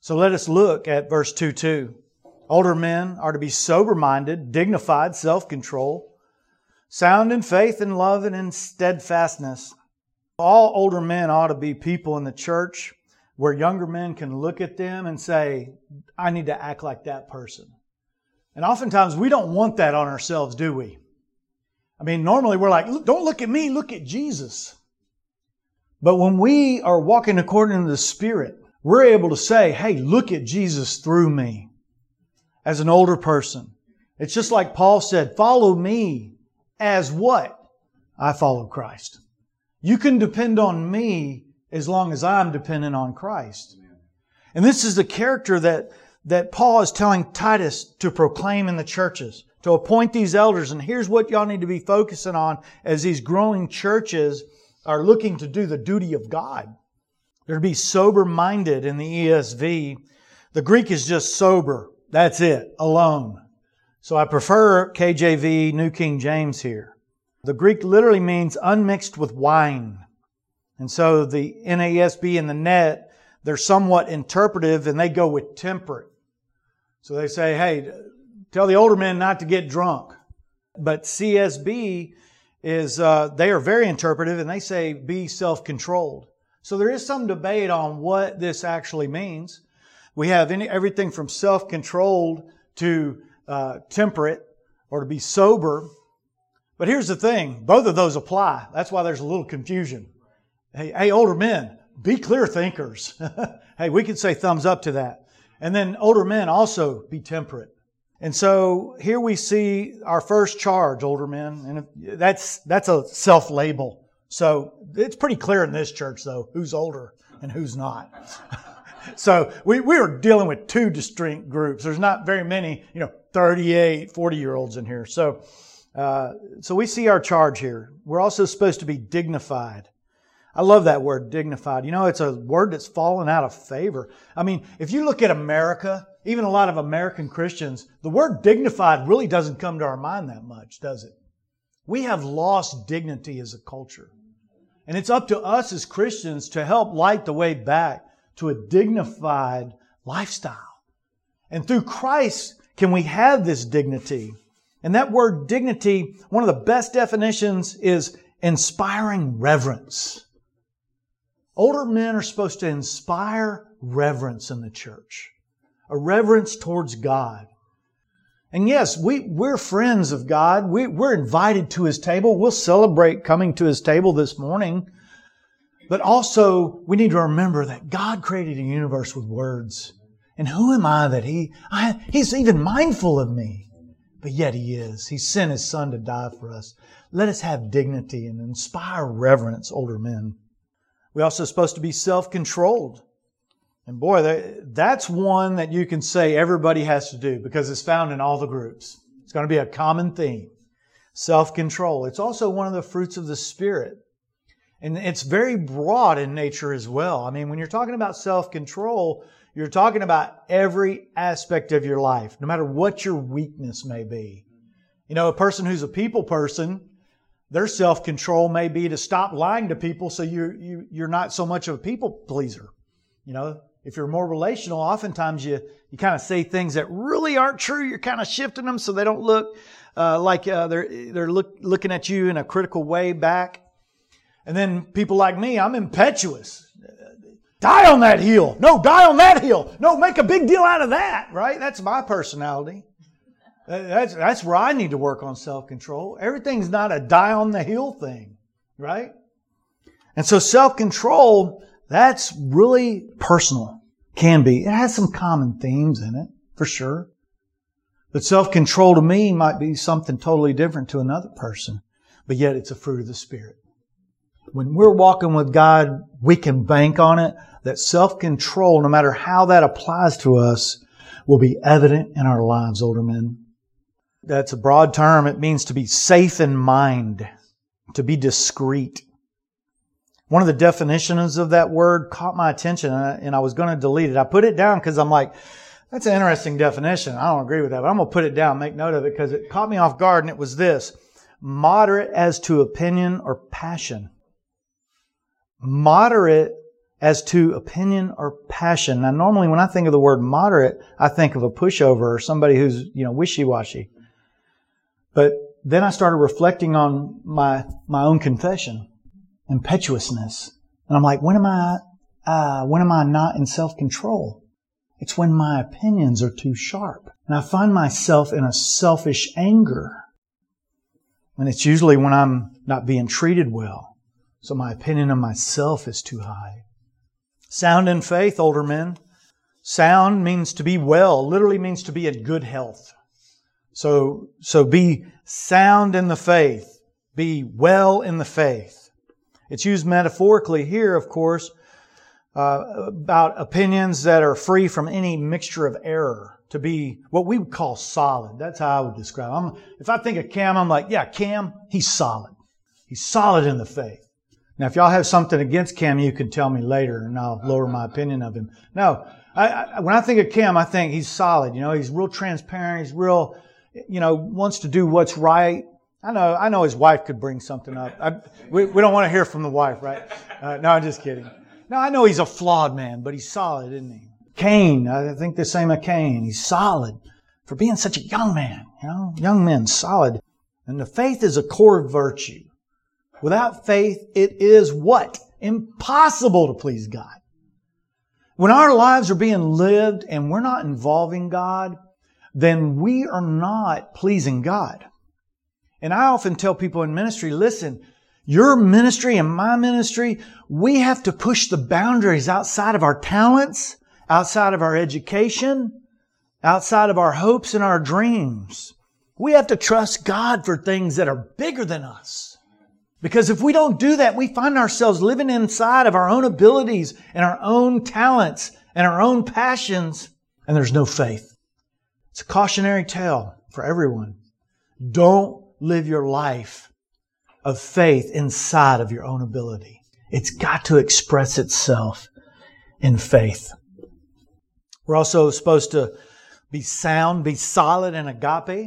So let us look at verse 2:2. Older men are to be sober-minded, dignified, self-control, sound in faith and love and in steadfastness. All older men ought to be people in the church where younger men can look at them and say, I need to act like that person. And oftentimes we don't want that on ourselves, do we? I mean, normally we're like, don't look at me, look at Jesus. But when we are walking according to the Spirit, we're able to say, hey, look at Jesus through me as an older person. It's just like Paul said, follow me as what? I follow Christ. You can depend on me as long as I'm dependent on Christ. And this is the character that Paul is telling Titus to proclaim in the churches, to appoint these elders. And here's what y'all need to be focusing on as these growing churches are looking to do the duty of God. They're to be sober-minded in the ESV. The Greek is just sober. That's it, alone. So I prefer KJV, New King James here. The Greek literally means unmixed with wine. And so the NASB and the NET, they're somewhat interpretive and they go with temperate. So they say, hey, tell the older men not to get drunk. But CSB is, they are very interpretive and they say be self-controlled. So there is some debate on what this actually means. We have everything from self-controlled to temperate or to be sober. But here's the thing, both of those apply. That's why there's a little confusion. Hey, older men, be clear thinkers. Hey, we can say thumbs up to that. And then older men also be temperate. And so here we see our first charge, older men. And that's a self-label. So it's pretty clear in this church, though, who's older and who's not. So we are dealing with two distinct groups. There's not very many, 38, 40-year-olds in here. So we see our charge here. We're also supposed to be dignified. I love that word, dignified. It's a word that's fallen out of favor. I mean, if you look at America, even a lot of American Christians, the word dignified really doesn't come to our mind that much, does it? We have lost dignity as a culture. And it's up to us as Christians to help light the way back to a dignified lifestyle. And through Christ can we have this dignity. And that word dignity, one of the best definitions is inspiring reverence. Older men are supposed to inspire reverence in the church. A reverence towards God. And yes, we're friends of God. We're invited to His table. We'll celebrate coming to His table this morning. But also, we need to remember that God created a universe with words. And who am I that He's even mindful of me? But yet He is. He sent His Son to die for us. Let us have dignity and inspire reverence, older men. We're also supposed to be self-controlled. And boy, that's one that you can say everybody has to do because it's found in all the groups. It's going to be a common theme. Self-control. It's also one of the fruits of the Spirit. And it's very broad in nature as well. I mean, when you're talking about self-control, you're talking about every aspect of your life, no matter what your weakness may be. A person who's a people person, their self-control may be to stop lying to people so you're not so much of a people pleaser. If you're more relational, oftentimes you kind of say things that really aren't true. You're kind of shifting them so they don't look like they're looking at you in a critical way back. And then people like me, I'm impetuous. Die on that hill. No, die on that hill. No, make a big deal out of that, right? That's my personality. That's where I need to work on self-control. Everything's not a die on the hill thing, right? And so self-control, that's really personal. Can be. It has some common themes in it, for sure. But self-control to me might be something totally different to another person. But yet it's a fruit of the Spirit. When we're walking with God, we can bank on it that self-control, no matter how that applies to us, will be evident in our lives, older men. That's a broad term. It means to be safe in mind, to be discreet. One of the definitions of that word caught my attention and I was going to delete it. I put it down because I'm like, that's an interesting definition. I don't agree with that, but I'm going to put it down, make note of it because it caught me off guard and it was this: moderate as to opinion or passion. Moderate as to opinion or passion. Now, normally when I think of the word moderate, I think of a pushover or somebody who's, wishy-washy. But then I started reflecting on my own confession, impetuousness. And I'm like, when am I not in self-control? It's when my opinions are too sharp. And I find myself in a selfish anger. And it's usually when I'm not being treated well. So my opinion of myself is too high. Sound in faith, older men. Sound means to be well, literally means to be in good health. So be sound in the faith. Be well in the faith. It's used metaphorically here, of course, about opinions that are free from any mixture of error. To be what we would call solid. That's how I would describe him. If I think of Cam, I'm like, yeah, Cam, he's solid. He's solid in the faith. Now, if y'all have something against Cam, you can tell me later and I'll lower my opinion of him. No, when I think of Cam, I think he's solid. He's real transparent. He's real, wants to do what's right. I know his wife could bring something up. We don't want to hear from the wife, right? No, I'm just kidding. No, I know he's a flawed man, but he's solid, isn't he? Cain, I think the same of Cain. He's solid for being such a young man. Young men, solid. And the faith is a core virtue. Without faith, it is what? Impossible to please God. When our lives are being lived and we're not involving God, then we are not pleasing God. And I often tell people in ministry, listen, your ministry and my ministry, we have to push the boundaries outside of our talents, outside of our education, outside of our hopes and our dreams. We have to trust God for things that are bigger than us. Because if we don't do that, we find ourselves living inside of our own abilities and our own talents and our own passions, and there's no faith. It's a cautionary tale for everyone. Don't live your life of faith inside of your own ability. It's got to express itself in faith. We're also supposed to be sound, be solid in agape,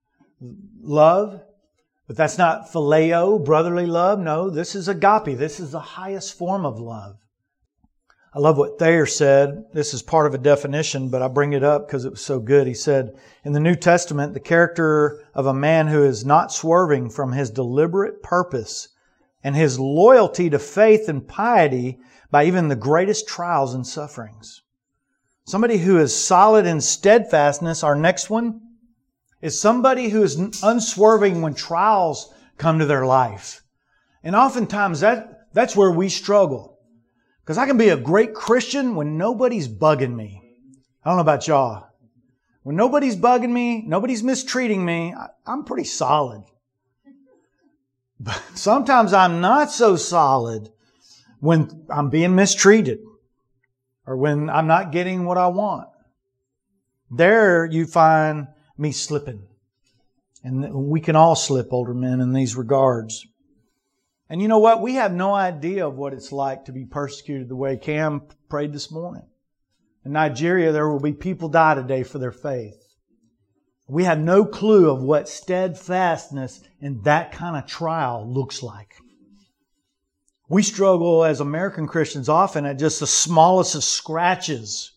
love. But that's not phileo, brotherly love. No, this is agape. This is the highest form of love. I love what Thayer said. This is part of a definition, but I bring it up because it was so good. He said, in the New Testament, the character of a man who is not swerving from his deliberate purpose and his loyalty to faith and piety by even the greatest trials and sufferings. Somebody who is solid in steadfastness, our next one, is somebody who is unswerving when trials come to their life. And oftentimes that's where we struggle. Because I can be a great Christian when nobody's bugging me. I don't know about y'all. When nobody's bugging me, nobody's mistreating me, I'm pretty solid. But sometimes I'm not so solid when I'm being mistreated or when I'm not getting what I want. There you find me slipping. And we can all slip, older men, in these regards. And you know what? We have no idea of what it's like to be persecuted the way Cam prayed this morning. In Nigeria, there will be people die today for their faith. We have no clue of what steadfastness in that kind of trial looks like. We struggle as American Christians often at just the smallest of scratches.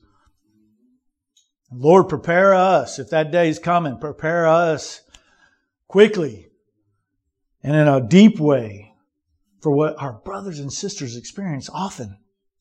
Lord, prepare us, if that day is coming, prepare us quickly and in a deep way for what our brothers and sisters experience often.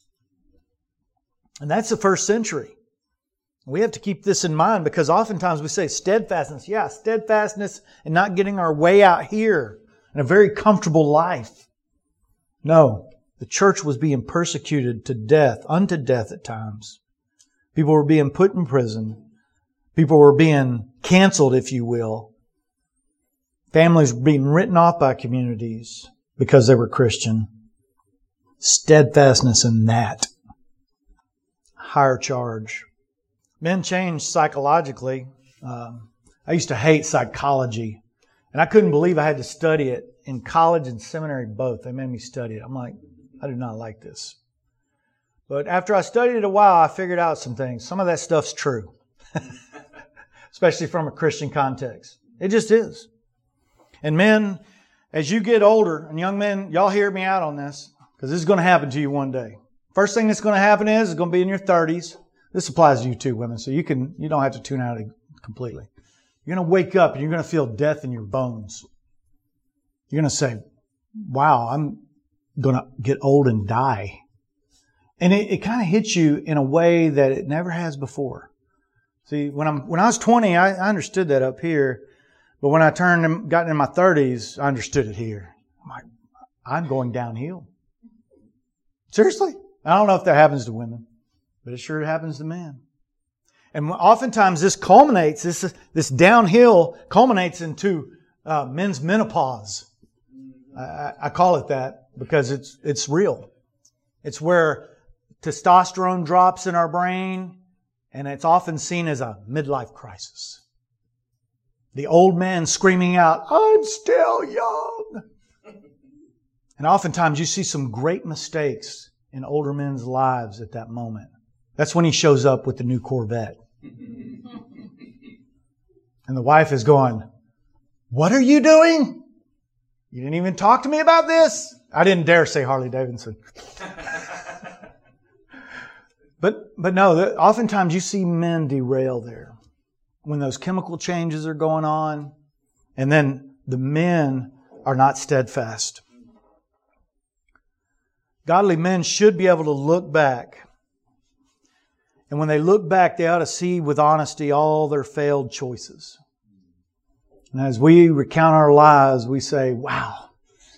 And that's the first century. We have to keep this in mind because oftentimes we say steadfastness. Yeah, steadfastness and not getting our way out here in a very comfortable life. No, the church was being persecuted to death, unto death at times. People were being put in prison. People were being canceled, if you will. Families were being written off by communities because they were Christian. Steadfastness in that. Higher charge. Men change psychologically. I used to hate psychology. And I couldn't believe I had to study it in college and seminary both. They made me study it. I'm like, I do not like this. But after I studied it a while, I figured out some things. Some of that stuff's true. Especially from a Christian context. It just is. And men, as you get older, and young men, y'all hear me out on this, because this is going to happen to you one day. First thing that's going to happen is it's going to be in your 30s. This applies to you too, women, so you don't have to tune out completely. You're going to wake up and you're going to feel death in your bones. You're going to say, wow, I'm going to get old and die. And it kind of hits you in a way that it never has before. See, when I was 20, I understood that up here. But when I got in my 30s, I understood it here. I'm like, I'm going downhill. Seriously? I don't know if that happens to women, but it sure happens to men. And oftentimes this culminates, this downhill culminates into men's menopause. I call it that because it's real. It's where testosterone drops in our brain, and it's often seen as a midlife crisis. The old man screaming out, I'm still young. And oftentimes you see some great mistakes in older men's lives at that moment. That's when he shows up with the new Corvette. And the wife is going, what are you doing? You didn't even talk to me about this? I didn't dare say Harley Davidson. But no, oftentimes you see men derail there when those chemical changes are going on, and then the men are not steadfast. Godly men should be able to look back. And when they look back, they ought to see with honesty all their failed choices. And as we recount our lives, we say, wow,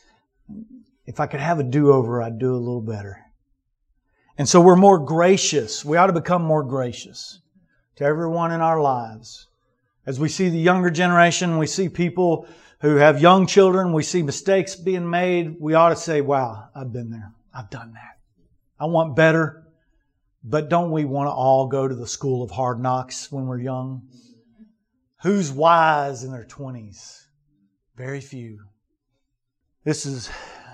if I could have a do-over, I'd do a little better. And so we're more gracious. We ought to become more gracious to everyone in our lives. As we see the younger generation, we see people who have young children, we see mistakes being made, we ought to say, wow, I've been there. I've done that. I want better. But don't we want to all go to the school of hard knocks when we're young? Who's wise in their 20s? Very few. This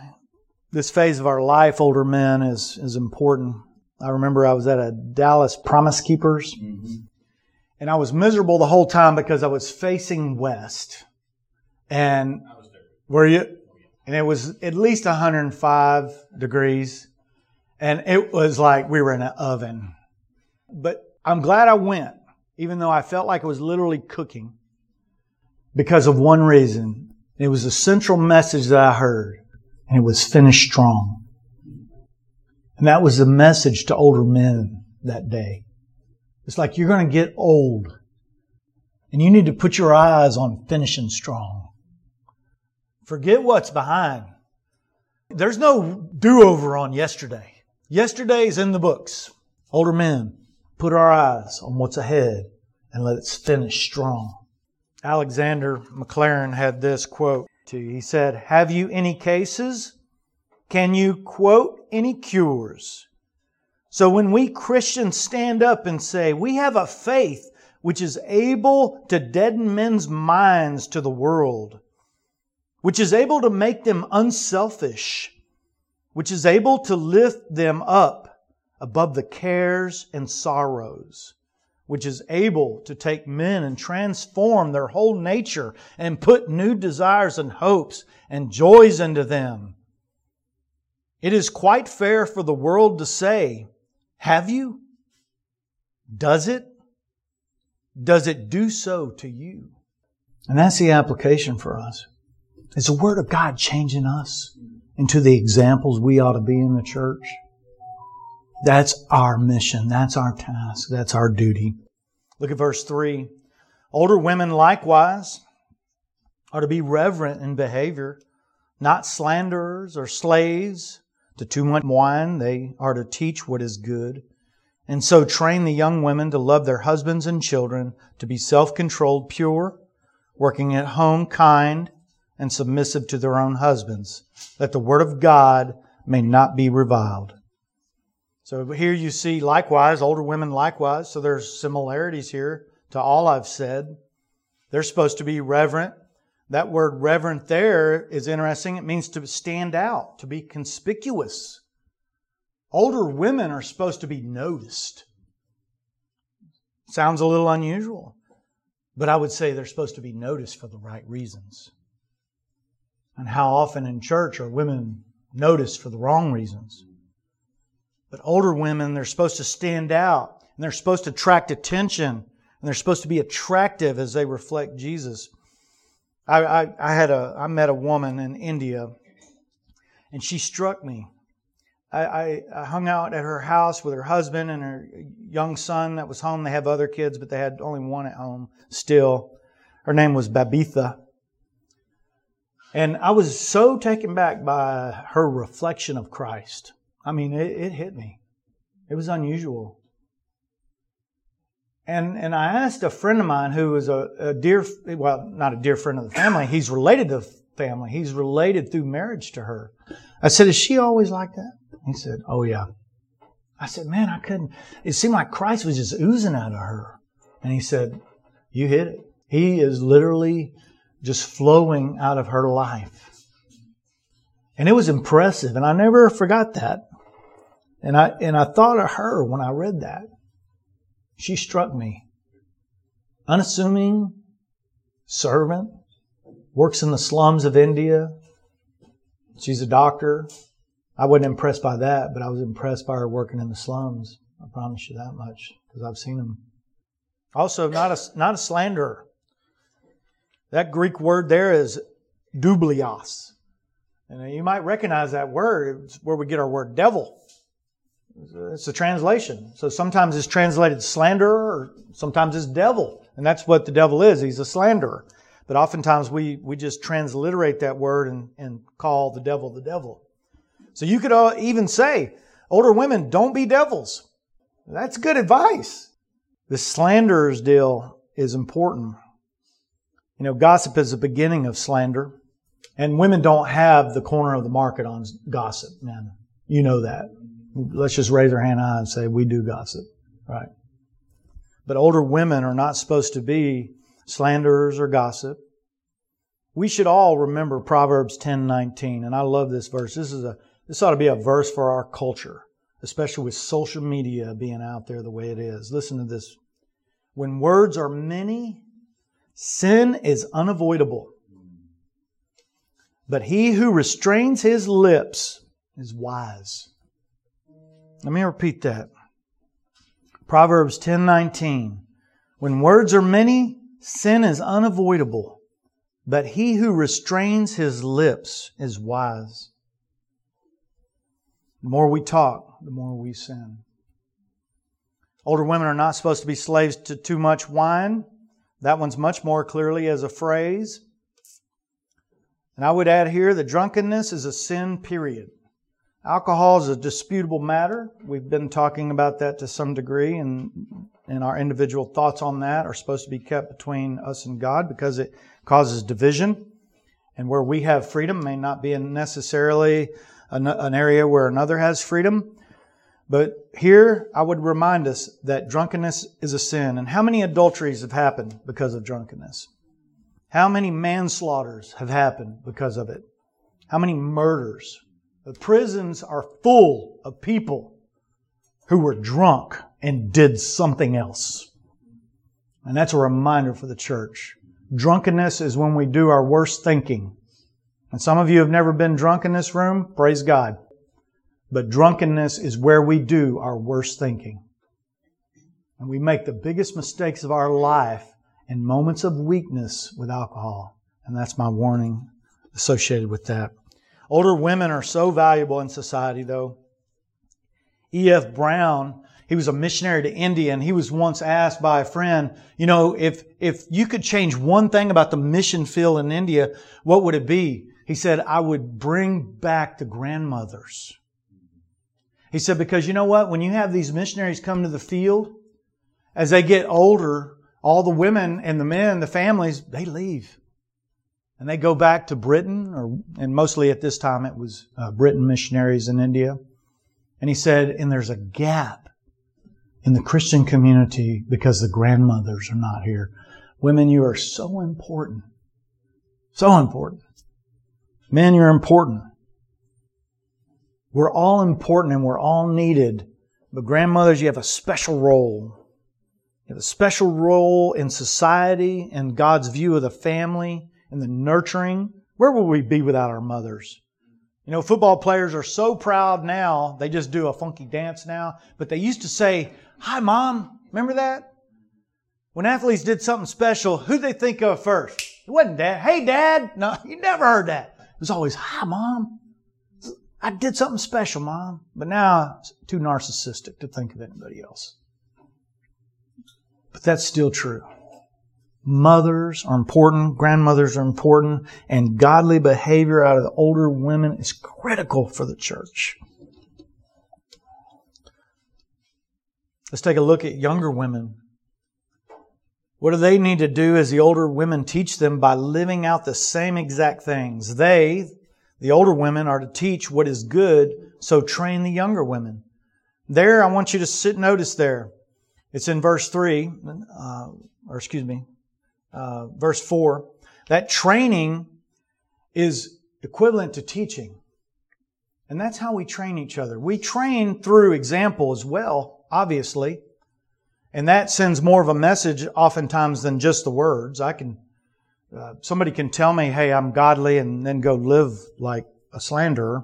phase of our life, older men, is important. I remember I was at a Dallas Promise Keepers, and I was miserable the whole time because I was facing west. And were you? And it was at least 105 degrees. And it was like we were in an oven. But I'm glad I went, even though I felt like it was literally cooking, because of one reason. It was a central message that I heard, and it was finish strong. And that was the message to older men that day. It's like you're going to get old, and you need to put your eyes on finishing strong. Forget what's behind. There's no do-over on yesterday. Yesterday's in the books. Older men, put our eyes on what's ahead and let us finish strong. Alexander McLaren had this quote. He said, have you any cases? Can you quote any cures? So when we Christians stand up and say, we have a faith which is able to deaden men's minds to the world, which is able to make them unselfish, which is able to lift them up above the cares and sorrows, which is able to take men and transform their whole nature and put new desires and hopes and joys into them. It is quite fair for the world to say, have you? Does it? Does it do so to you? And that's the application for us. It's the Word of God changing us into the examples we ought to be in the church. That's our mission. That's our task. That's our duty. Look at verse 3. Older women likewise are to be reverent in behavior, not slanderers or slaves to too much wine. They are to teach what is good, and so train the young women to love their husbands and children, to be self-controlled, pure, working at home, kind, and submissive to their own husbands, that the word of God may not be reviled. So here you see likewise, older women likewise. So there's similarities here to all I've said. They're supposed to be reverent. That word reverent there is interesting. It means to stand out, to be conspicuous. Older women are supposed to be noticed. Sounds a little unusual, but I would say they're supposed to be noticed for the right reasons. And how often in church are women noticed for the wrong reasons? But older women, they're supposed to stand out, and they're supposed to attract attention, and they're supposed to be attractive as they reflect Jesus. I met a woman in India, and she struck me. I hung out at her house with her husband and her young son that was home. They have other kids, but they had only one at home still. Her name was Babitha. And I was so taken back by her reflection of Christ. I mean, it hit me. It was unusual. And I asked a friend of mine who was a dear, well, not a dear friend of the family. He's related to the family. He's related through marriage to her. I said, is she always like that? He said, oh yeah. I said, man, I couldn't. It seemed like Christ was just oozing out of her. And he said, you hit it. He is literally just flowing out of her life. And it was impressive. And I never forgot that. And I thought of her when I read that. She struck me. Unassuming, servant, works in the slums of India. She's a doctor. I wasn't impressed by that, but I was impressed by her working in the slums. I promise you that much, because I've seen them. Also, not a slanderer. That Greek word there is doublios. And you might recognize that word. It's where we get our word devil. It's a translation. So sometimes it's translated slanderer, or sometimes it's devil. And that's what the devil is. He's a slanderer. But oftentimes we just transliterate that word and call the devil the devil. So you could even say, older women, don't be devils. That's good advice. The slanderer's deal is important. You know, gossip is the beginning of slander. And women don't have the corner of the market on gossip, man. You know that. Let's just raise our hand high and say, we do gossip. Right? But older women are not supposed to be slanderers or gossip. We should all remember Proverbs 10:19. And I love this verse. This ought to be a verse for our culture, especially with social media being out there the way it is. Listen to this. When words are many, sin is unavoidable. But he who restrains his lips is wise. Let me repeat that. Proverbs 10:19. When words are many, sin is unavoidable. But he who restrains his lips is wise. The more we talk, the more we sin. Older women are not supposed to be slaves to too much wine. That one's much more clearly as a phrase. And I would add here that drunkenness is a sin, period. Alcohol is a disputable matter. We've been talking about that to some degree, and our individual thoughts on that are supposed to be kept between us and God because it causes division. And where we have freedom may not be necessarily an area where another has freedom. But here I would remind us that drunkenness is a sin. And how many adulteries have happened because of drunkenness? How many manslaughters have happened because of it? How many murders? The prisons are full of people who were drunk and did something else. And that's a reminder for the church. Drunkenness is when we do our worst thinking. And some of you have never been drunk in this room. Praise God. But drunkenness is where we do our worst thinking. And we make the biggest mistakes of our life in moments of weakness with alcohol. And that's my warning associated with that. Older women are so valuable in society, though. E.F. Brown, he was a missionary to India, and he was once asked by a friend, you know, if you could change one thing about the mission field in India, what would it be? He said, I would bring back the grandmothers. He said, because you know what? When you have these missionaries come to the field, as they get older, all the women and the men, the families, they leave. And they go back to Britain, and mostly at this time it was Britain missionaries in India. And he said, and there's a gap in the Christian community because the grandmothers are not here. Women, you are so important. So important. Men, you're important. We're all important and we're all needed. But grandmothers, you have a special role. You have a special role in society and God's view of the family and the nurturing. Where would we be without our mothers? You know, football players are so proud now, they just do a funky dance now. But they used to say, "Hi, Mom." Remember that? When athletes did something special, who'd they think of first? It wasn't Dad. "Hey, Dad." No, you never heard that. It was always, "Hi, Mom. I did something special, Mom." But now it's too narcissistic to think of anybody else. But that's still true. Mothers are important, grandmothers are important, and godly behavior out of the older women is critical for the church. Let's take a look at younger women. What do they need to do as the older women teach them? By living out the same exact things. They, the older women, are to teach what is good, so train the younger women. There, I want you to notice there. It's in verse 3, verse 4. That training is equivalent to teaching. And that's how we train each other. We train through example as well, obviously. And that sends more of a message oftentimes than just the words. Somebody can tell me, "Hey, I'm godly," and then go live like a slanderer.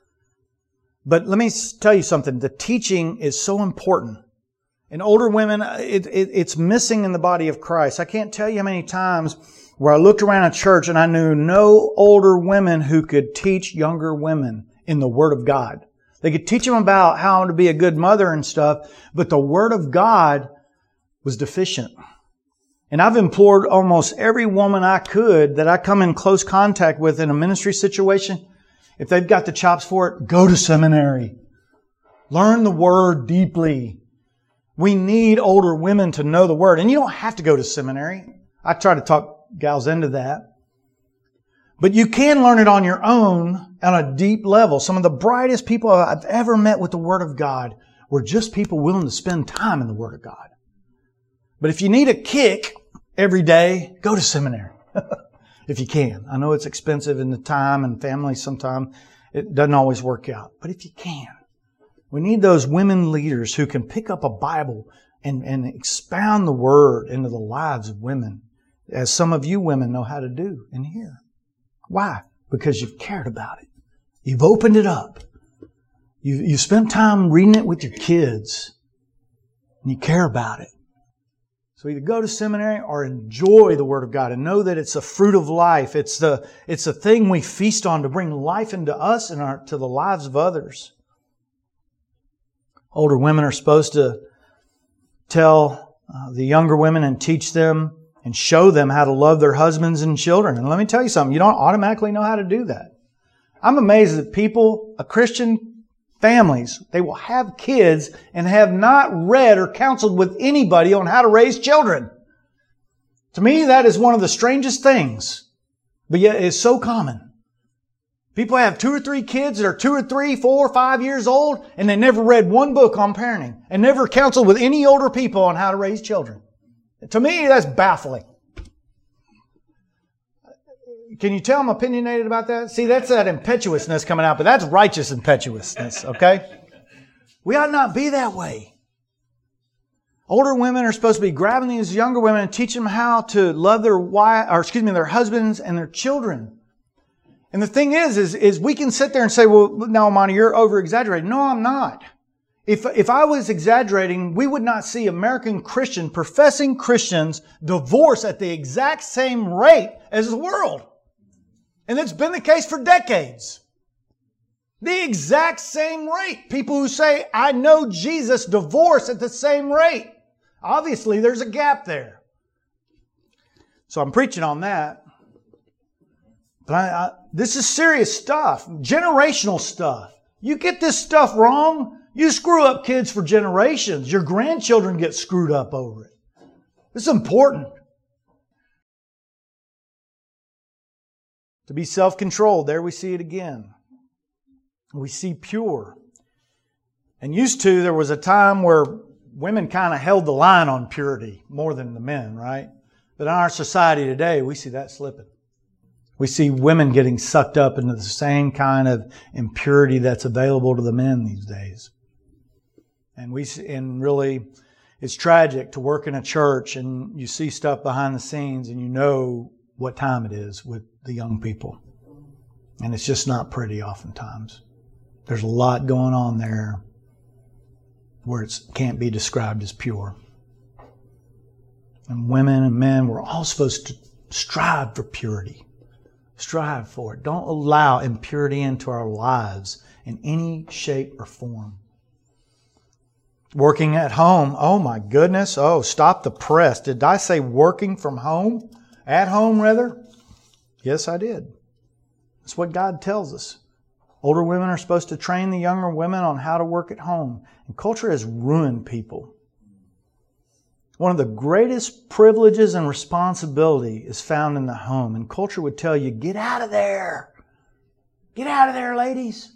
But let me tell you something. The teaching is so important. And older women, it's missing in the body of Christ. I can't tell you how many times where I looked around a church and I knew no older women who could teach younger women in the Word of God. They could teach them about how to be a good mother and stuff, but the Word of God was deficient. And I've implored almost every woman I could that I come in close contact with in a ministry situation, if they've got the chops for it, go to seminary. Learn the Word deeply. We need older women to know the Word. And you don't have to go to seminary. I try to talk gals into that. But you can learn it on your own on a deep level. Some of the brightest people I've ever met with the Word of God were just people willing to spend time in the Word of God. But if you need a kick every day, go to seminary. If you can. I know it's expensive in the time and family sometimes. It doesn't always work out. But if you can. We need those women leaders who can pick up a Bible and expound the Word into the lives of women, as some of you women know how to do in here. Why? Because you've cared about it. You've opened it up. You spent time reading it with your kids. And you care about it. So either go to seminary or enjoy the Word of God and know that it's a fruit of life. It's a thing we feast on to bring life into us and to the lives of others. Older women are supposed to tell the younger women and teach them and show them how to love their husbands and children. And let me tell you something, you don't automatically know how to do that. I'm amazed that people, Christian families, they will have kids and have not read or counseled with anybody on how to raise children. To me, that is one of the strangest things, but yet it's so common. People have 2 or 3 kids that are 2 or 3, 4 or 5 years old, and they never read one book on parenting and never counseled with any older people on how to raise children. To me, that's baffling. Can you tell I'm opinionated about that? See, that's that impetuousness coming out, but that's righteous impetuousness, okay? We ought not be that way. Older women are supposed to be grabbing these younger women and teaching them how to love their husbands and their children. And the thing is we can sit there and say, "Well, now, Monty, you're over-exaggerating." No, I'm not. If I was exaggerating, we would not see American professing Christians divorce at the exact same rate as the world. And it's been the case for decades. The exact same rate. People who say, "I know Jesus," divorce at the same rate. Obviously, there's a gap there. So I'm preaching on that. But this is serious stuff, generational stuff. You get this stuff wrong, you screw up kids for generations. Your grandchildren get screwed up over it. It's important. To be self-controlled, there we see it again. We see pure. And there was a time where women kind of held the line on purity more than the men, right? But in our society today, we see that slipping. We see women getting sucked up into the same kind of impurity that's available to the men these days. And really, it's tragic to work in a church and you see stuff behind the scenes and you know what time it is with the young people. And it's just not pretty oftentimes. There's a lot going on there where it can't be described as pure. And women and men, we're all supposed to strive for purity. Strive for it. Don't allow impurity into our lives in any shape or form. Working at home, oh my goodness, stop the press. Did I say working from home? At home, rather? Yes, I did. That's what God tells us. Older women are supposed to train the younger women on how to work at home. And culture has ruined people. One of the greatest privileges and responsibility is found in the home. And culture would tell you, get out of there. Get out of there, ladies.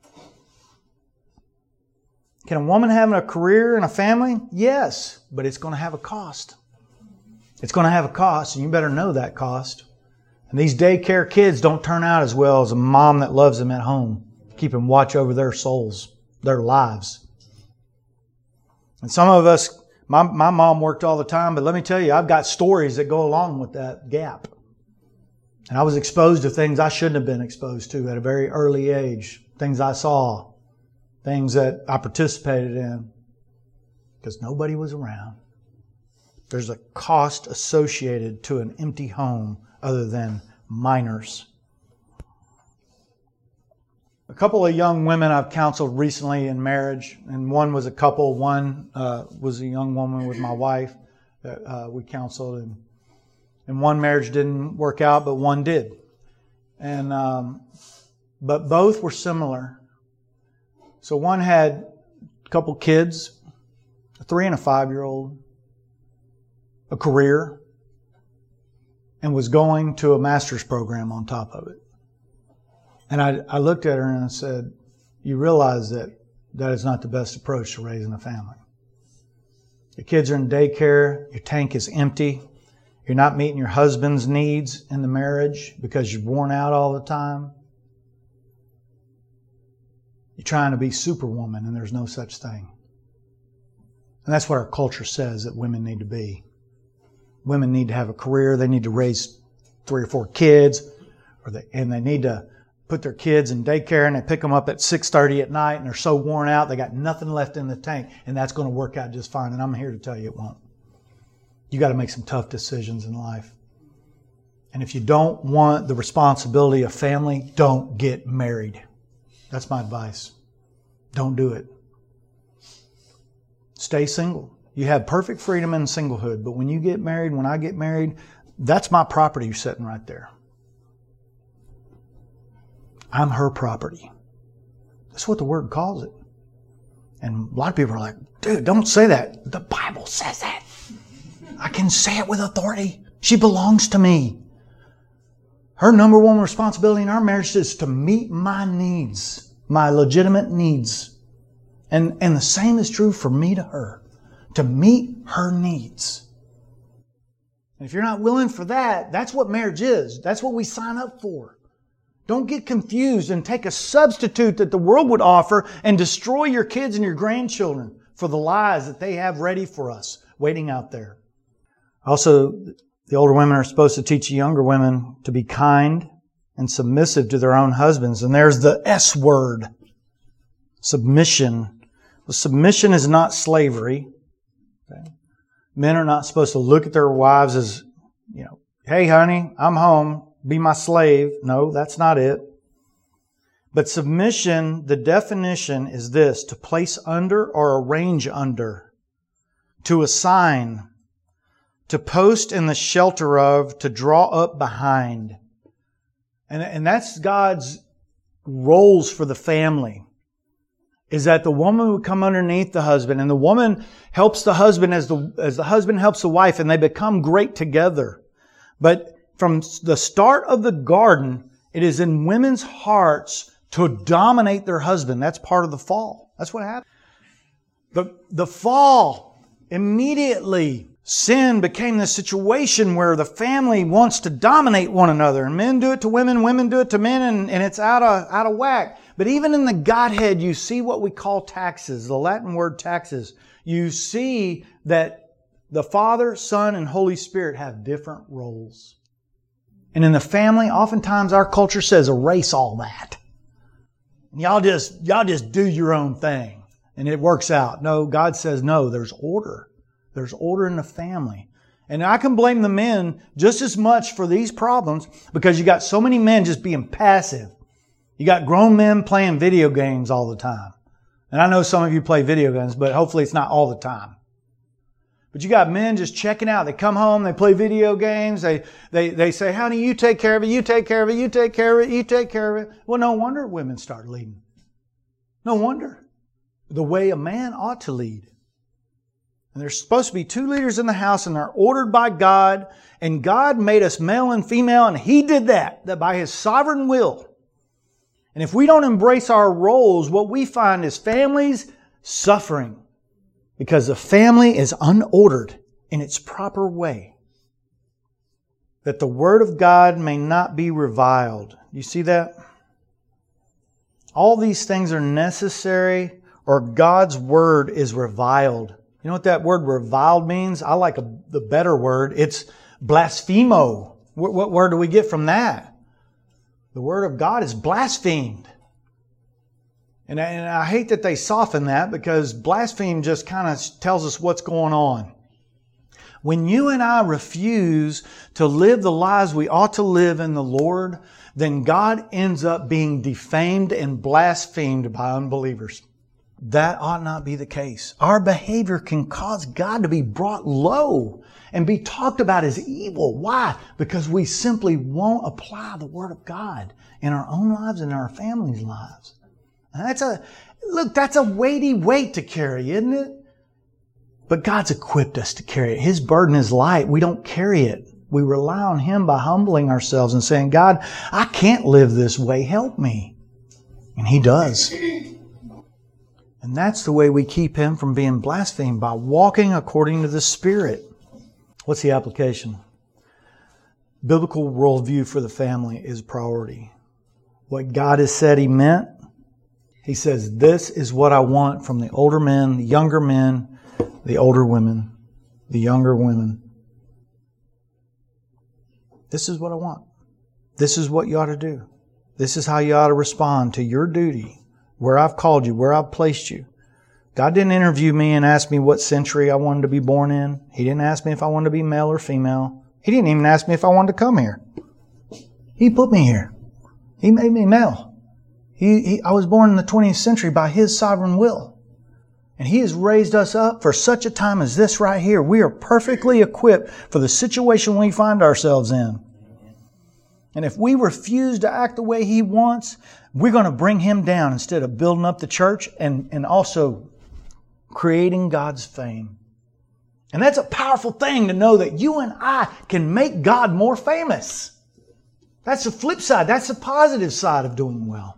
Can a woman have a career and a family? Yes, but it's going to have a cost. It's going to have a cost, and you better know that cost. And these daycare kids don't turn out as well as a mom that loves them at home, keeping watch over their souls, their lives. And some of us, my mom worked all the time, but let me tell you, I've got stories that go along with that gap. And I was exposed to things I shouldn't have been exposed to at a very early age. Things I saw, things that I participated in, because nobody was around. There's a cost associated to an empty home other than minors. A couple of young women I've counseled recently in marriage, and one was a couple, one was a young woman with my wife that we counseled, and one marriage didn't work out, but one did. And but both were similar. So one had a couple kids, a 3 and a 5-year-old, a career, and was going to a master's program on top of it. And I looked at her and I said, you realize that is not the best approach to raising a family. Your kids are in daycare, your tank is empty, you're not meeting your husband's needs in the marriage because you're worn out all the time. You're trying to be superwoman, and there's no such thing. And that's what our culture says that women need to be. Women need to have a career. They need to raise 3 or 4 kids, and they need to put their kids in daycare, and they pick them up at 6:30 at night, and they're so worn out they got nothing left in the tank, and that's going to work out just fine. And I'm here to tell you it won't. You got to make some tough decisions in life. And if you don't want the responsibility of family, don't get married. That's my advice. Don't do it. Stay single. You have perfect freedom in singlehood, but when you get married, when I get married, that's my property sitting right there. I'm her property. That's what the Word calls it. And a lot of people are like, dude, don't say that. The Bible says that. I can say it with authority. She belongs to me. Her number one responsibility in our marriage is to meet my needs, my legitimate needs. And the same is true for me to her, to meet her needs. And if you're not willing for that, that's what marriage is. That's what we sign up for. Don't get confused and take a substitute that the world would offer and destroy your kids and your grandchildren for the lies that they have ready for us, waiting out there. Also, the older women are supposed to teach the younger women to be kind and submissive to their own husbands. And there's the S word, submission. Well, submission is not slavery. Okay? Men are not supposed to look at their wives as, hey, honey, I'm home. Be my slave. No, that's not it. But submission, the definition is this: to place under or arrange under, to assign, to post in the shelter of, to draw up behind. And that's God's roles for the family, is that the woman would come underneath the husband, and the woman helps the husband as the husband helps the wife, and they become great together. But from the start of the garden, it is in women's hearts to dominate their husband. That's part of the fall. That's what happened. The fall, immediately, sin became the situation where the family wants to dominate one another. And men do it to women, women do it to men, and it's out of whack. But even in the Godhead, you see what we call taxes, the Latin word taxes. You see that the Father, Son, and Holy Spirit have different roles. And in the family, oftentimes our culture says erase all that. Y'all just do your own thing. And it works out. No, God says no, there's order. There's order in the family. And I can blame the men just as much for these problems because you got so many men just being passive. You got grown men playing video games all the time. And I know some of you play video games, but hopefully it's not all the time. But you got men just checking out. They come home, they play video games, they say, honey, you take care of it, you take care of it, you take care of it, you take care of it. Well, no wonder women start leading. No wonder. The way a man ought to lead. And there's supposed to be 2 leaders in the house, and they're ordered by God. And God made us male and female, and He did that by His sovereign will. And if we don't embrace our roles, what we find is families suffering because the family is unordered in its proper way. That the Word of God may not be reviled. You see that? All these things are necessary, or God's Word is reviled. You know what that word reviled means? I like the better word. It's blasphemo. What word do we get from that? The Word of God is blasphemed. And I hate that they soften that because blaspheme just kind of tells us what's going on. When you and I refuse to live the lives we ought to live in the Lord, then God ends up being defamed and blasphemed by unbelievers. That ought not be the case. Our behavior can cause God to be brought low and be talked about as evil. Why? Because we simply won't apply the Word of God in our own lives and in our families' lives. And that's a weighty weight to carry, isn't it? But God's equipped us to carry it. His burden is light. We don't carry it. We rely on Him by humbling ourselves and saying, God, I can't live this way. Help me. And He does. And that's the way we keep Him from being blasphemed, by walking according to the Spirit. What's the application? Biblical worldview for the family is priority. What God has said He meant, He says, this is what I want from the older men, the younger men, the older women, the younger women. This is what I want. This is what you ought to do. This is how you ought to respond to your duty, where I've called you, where I've placed you. God didn't interview me and ask me what century I wanted to be born in. He didn't ask me if I wanted to be male or female. He didn't even ask me if I wanted to come here. He put me here. He made me male. I was born in the 20th century by His sovereign will. And He has raised us up for such a time as this right here. We are perfectly equipped for the situation we find ourselves in. And if we refuse to act the way He wants, we're going to bring Him down instead of building up the church and also creating God's fame. And that's a powerful thing to know that you and I can make God more famous. That's the flip side. That's the positive side of doing well.